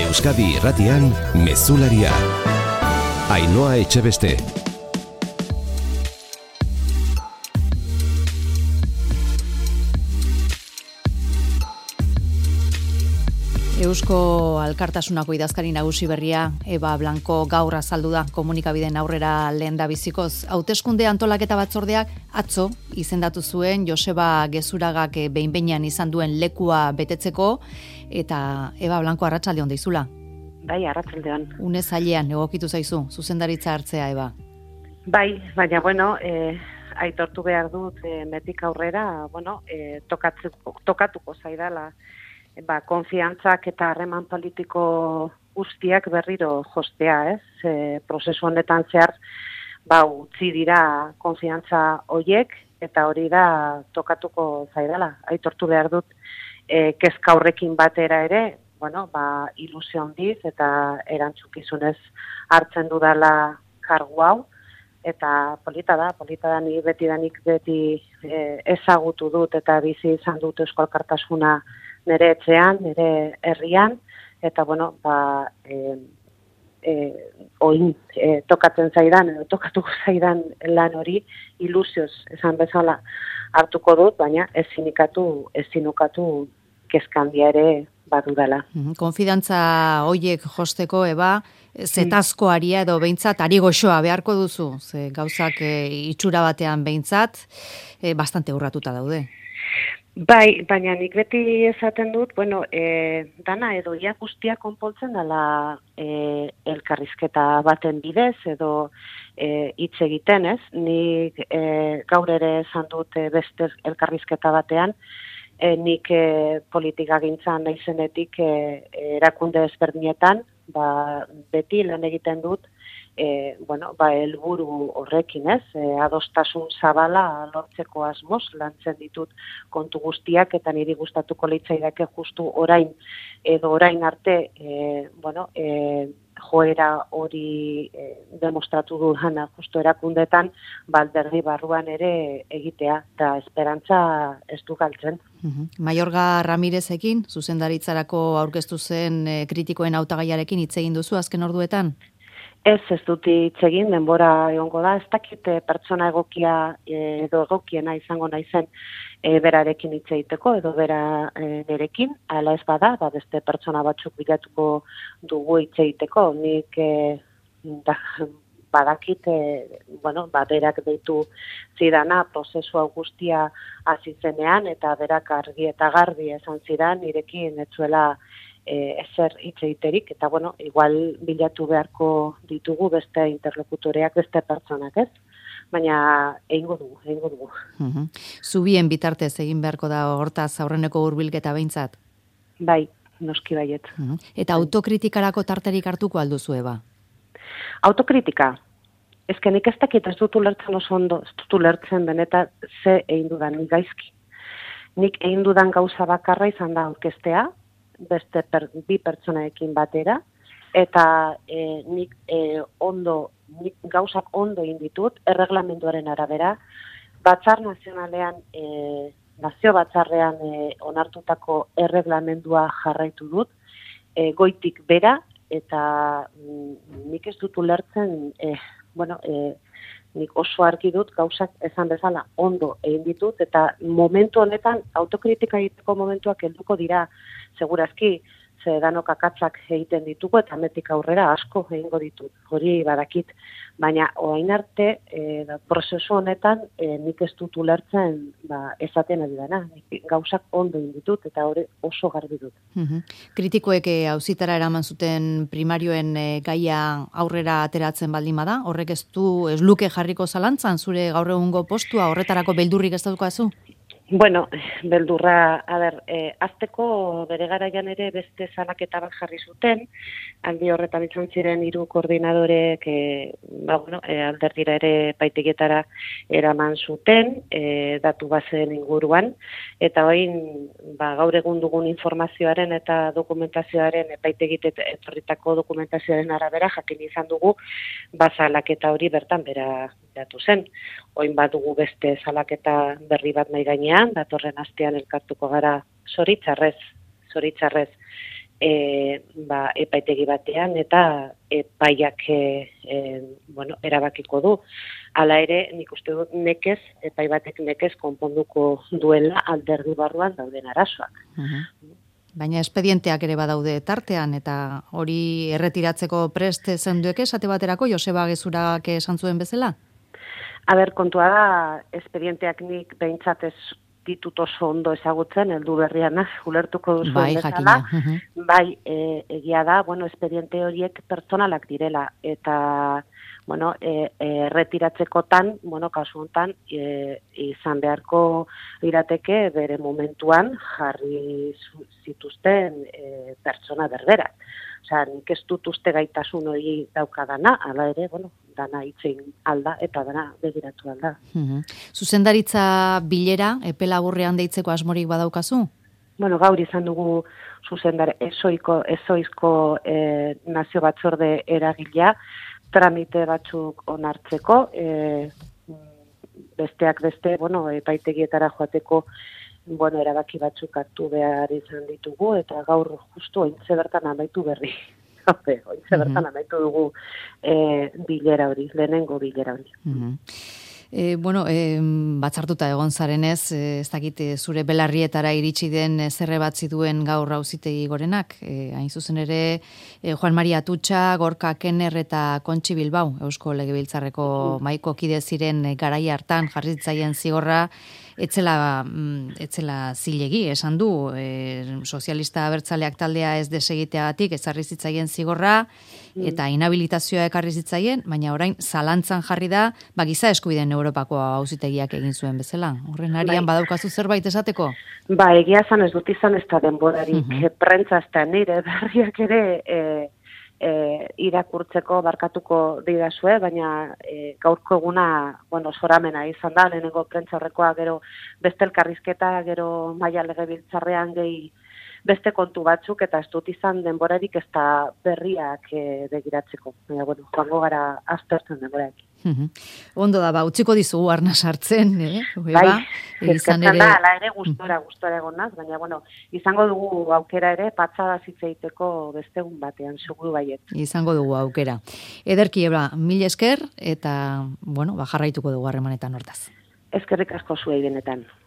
Euskadi Irratian Mezularia. Ainhoa Etxebeste. Eusko Alkartasunako idazkari nagusi berria Eba Blanco gaur azaldu da komunikabideen aurrera lehendabizikoz. Hauteskunde antolaketa batzordeak atzo izendatu zuen Joseba Gezuragak behin-behinean izan duen lekua betetzeko, eta Eba Blanco arratsalde on deizula. Bai, arratsalde on. Une zailean egokitu zaizu zuzendaritza hartzea, Eba. Bai, baina aitortu behar dut metik aurrera, tokatuko zaidala. Konfiantzak eta harreman politiko guztiak berriro jostea, ez? Prozesu honetan zehar, utzi dira konfiantza hoiek, eta hori da tokatuko zaidala. Aitortu behar dut, kezka horrekin batera ere, ilusio handiz eta erantzukizunez hartzen dudala kargu hau, eta polita da ni beti ezagutu dut eta bizi izan dut Eusko Alkartasuna nire etxean, nire herrian, eta tokatzen zaidan, tokatuko zaidan lan hori ilusioz esan bezala hartuko dut, baina ezinukatu kezkandia ere badudala. Konfidantza hoiek josteko, Eba, zetazko aria edo behintzat ari goxoa beharko duzu, ze gauzak itxura batean behintzat, bastante urratuta daude. Bai, baina nik beti esaten dut, dana edo ia guztia konpontzen dela elkarrizketa baten bidez edo hitz egiten, ez? Nik gaur ere esan dut beste elkarrizketa batean, nik politikagintzan naizenetik erakunde ezberdinetan, beti lan egiten dut, helburu horrekin, ez? Adostasun zabala lortzeko asmoz lantzen ditut kontu guztiak, eta niri gustatuko litzaidake justu orain arte, joera hori demostratu du hana justu erakundetan, alderdi barruan ere egitea, eta esperantza ez du galtzen. Mayorga Ramirezekin, zuzendaritzarako aurkeztu zen kritikoen hautagaiarekin hitz egin duzu azken orduetan? Ez dut hitz egin, denbora egongo da, ez dakit pertsona egokia edo egokiena izango naizen berarekin hitz egiteko edo bera nerekin, ala ez bada, beste pertsona batzuk bilatuko dugu hitz egiteko. Nik badakit, berak deitu zidana prozesu hau guztia hasi zenean, eta berak argi eta garbi esan zidan nirekin ez zuela ezer hitz egiterik, eta igual bilatu beharko ditugu beste interlokutoreak, beste pertsonak, ez? Baina egingo dugu. Zubien bitartez egin beharko da hortaz aurreneko hurbilketa behintzat? Bai, noski baiet. Eta autokritikarako tarterik hartuko alduzu, Eba? Autokritika? Nik ez dakit ez dut ulertzen oso ondo, ez dut ulertzen benetan ze egin dudan nik gaizki. Nik egin dudan gauza bakarra izan da aurkeztea, beste bi pertsonaekin batera, eta nik gauzak ondo egin ditut, erreglamenduaren arabera, batzar nazionalean, nazio batzarrean onartutako erreglamendua jarraitu dut, goitik bera, eta nik ez dut ulertzen, nik oso argi dut gauzak esan bezala ondo egin ditut, eta momentu honetan autokritika egiteko momentuak helduko dira, segurazki, ze danok akatzak egiten ditugu, eta metik aurrera asko egingo ditut, hori badakit, baina orain arte, prozesu honetan nik ez dut ulertzen esaten ari dena, gauzak ondo egin ditut, eta hori oso garbi dut. Kritikoek auzitara eraman zuten primarioen gaia aurrera ateratzen baldin bada, horrek ez luke jarriko zalantzan zure gaur egungo postua, horretarako beldurrik ez daukazu? Beldurra, azteko bere garaian ere beste salaketa bat jarri zuten, aldi horretan izan ziren 3 koordinadorek alderdira ere epaitegietara eraman zuten, datu bazen inguruan, eta orain gaur egun dugun informazioaren eta dokumentazioaren epaitegit etorritako dokumentazioaren arabera jakin izan dugu salaketa hori bertan bera datu zen. Orain badugu beste salaketa berri bat mahai gainean, datorren astean elkartuko gara zoritxarrez. epaitegi batean eta epaiak erabakiko du. Hala ere, nik uste dut epai batek nekez konponduko duela alderdi barruan dauden arazoak. Baina espedienteak ere badaude tartean, eta hori erretiratzeko prest zenduek esate baterako Joseba Gezuragak esan zuen bezala? Kontua da, espedienteak nik behintzat ez ditut oso ondo ezagutzen, heldu berriana, ulertuko duzuen bezala. Bai, egia da, espediente horiek pertsonalak direla, eta, erretiratzekotan, kasu honetan, izan beharko lirateke bere momentuan jarri zituzten pertsona berberak. Osea, nik ez dut uste gaitasun hori daukadana, hala ere, dana itzein alda eta dana begiratu alda. Zuzendaritza bilera, epe laburrean deitzeko asmorik badaukazu? Gaur izan dugu ezoizko nazio batzorde eragilea, tramite batzuk onartzeko, besteak beste, epaitegietara joateko erabaki batzuk hartu behar izan ditugu, eta gaur justu ointze bertan amaitu berri. Ointze bertan amaitu dugu bilera hori, lehenengo bilera hori. Batzartuta egon zarenez, ez dakit zure belarrietara iritsi den zerre batzi duen gaur Auzitegi Gorenak, hain zuzen ere Juan Maria Atutxa, Gorka Kenner eta Kontxi Bilbao, Eusko Legebiltzarreko mahaiko kide ziren garai hartan jarri zitzaien zigorra, etzela zilegi, esan du, sozialista abertzaleak taldea ez desegiteagatik ezarri zitzaien zigorra, eta inhabilitazioa ekarri zitzaien, baina orain zalantzan jarri da, giza eskubideen Europako Auzitegiak egin zuen bezala. Horren arian badaukazu zerbait esateko? Egia esan ez dut izan ez da denborarik prentza ezta nire berriak ere irakurtzeko barkatuko didazue, baina gaurko eguna, zoramena izan da, lehenengo prentza horrekoa, gero beste elkarrizketa, gero maila legebiltzarrean gehi beste kontu batzuk, eta ez dut izan denborarik ez da berriak begiratzeko. Joango gara aztertzen denborarik. Ondo da, utziko dizugu arna sartzen, eskertzen da, ala ere gustora egonaz, baina, izango dugu aukera ere, patxada zitzeiteko beste egun batean, seguru baiet. Izango dugu aukera. Ederki, mil esker, eta, jarraituko dugu harremanetan hortaz. Eskerrik asko zuei benetan.